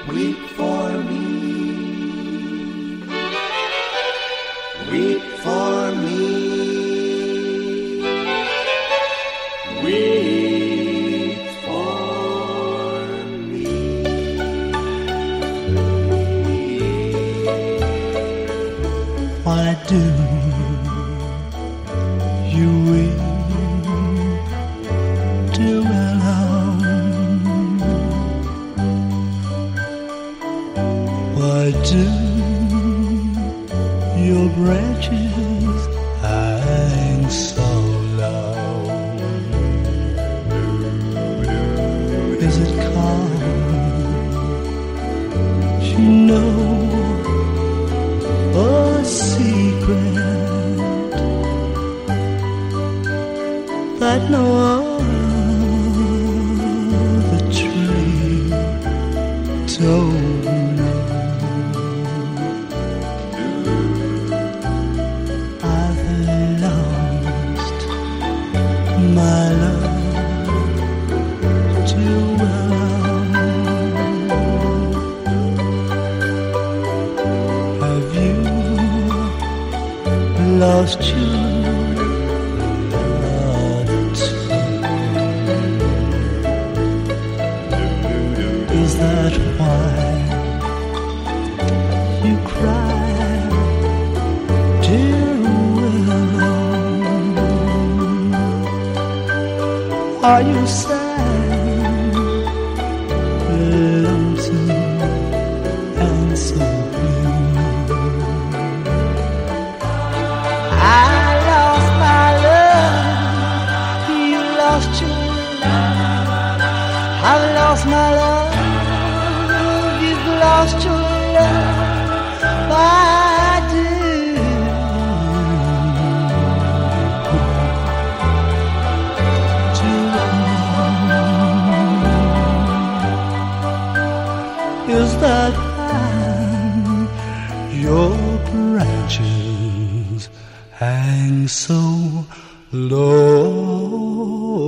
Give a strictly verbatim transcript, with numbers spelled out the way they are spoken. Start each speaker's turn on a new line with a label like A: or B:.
A: weep for me, weep for me, weep for me. Why do you weep, dear alone? Why do your branches hang so low? Is it cause you know a secret that no other tree told me? I've lost my love too well. Have you lost your love too? Is that why you cry, dear Willow? Are you sad, lonesome, and so blue? I lost my love, you lost your love. I've lost my love, you've lost your love. Why do is that hang your branches hang so low?